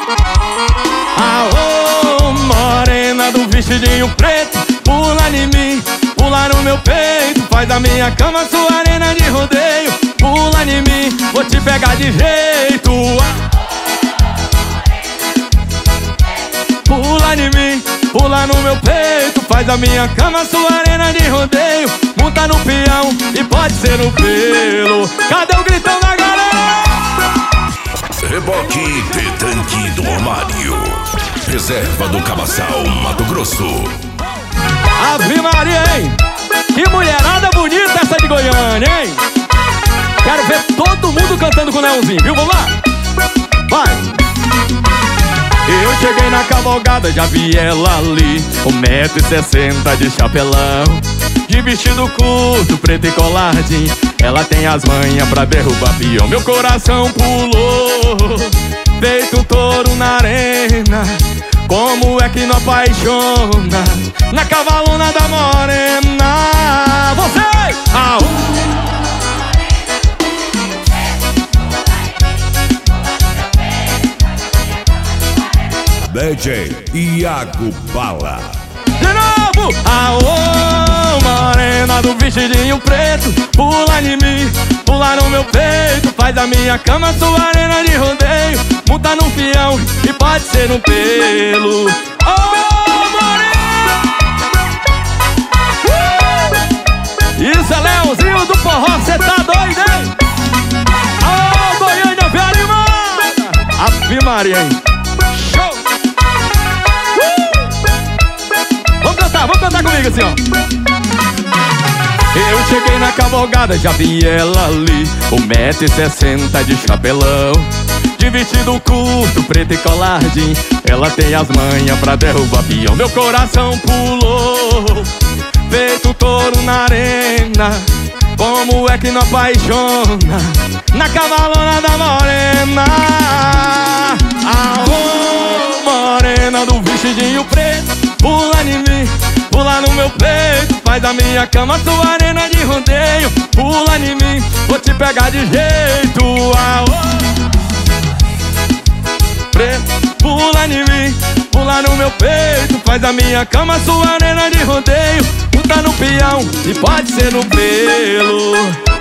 Aô, morena do vestidinho preto, pula em mim, pula no meu peito, faz da minha cama sua arena de rodeio. Pula em mim, vou te pegar de jeito. Pula em mim, pula no meu peito, faz da minha cama sua arena de rodeio. Monta no peão e pode ser no pelo. Cadê o gritão da galera? Reboque de tanque do Romário, reserva do Cabaçal, Mato Grosso. Ave Maria, hein? Que mulherada bonita essa de Goiânia, hein? Quero ver todo mundo cantando com o Leãozinho, viu? Vamos lá? Vai! Eu cheguei na cavalgada, já vi ela ali, 1,60 m de chapelão, de vestido curto, preto e coladinho. Ela tem as manhas pra derrubar peão. Meu coração pulou, feito um touro na arena. Como é que não apaixona na cavalona da morena? Você! DJ Iago Bala. De novo! Aô, morena do vestidinho preto, pula em mim, pula no meu peito, faz da minha cama sua arena de rodeio. Monta no peão e pode ser no pelo. Ô, morena! Isso é Leãozinho do forró, cê tá doido, hein? Ô, Goiânia, vem animada! Ave Maria, hein? Vamos cantar comigo assim, ó. Eu cheguei na cavalgada, já vi ela ali, 1,60 m de chapelão, de vestido curto, preto e coladinho. Ela tem as manhas pra derrubar peão. Meu coração pulou, feito touro na arena. Como é que não apaixona na cavalona da morena? Aô, morena do vestidinho preto, pula em mim, pula no meu peito, faz da minha cama sua arena de rodeio. Pula em mim, vou te pegar de jeito. Aô, preto, pula em mim, pula no meu peito, faz da minha cama sua arena de rodeio. Monta no peão e pode ser no pelo.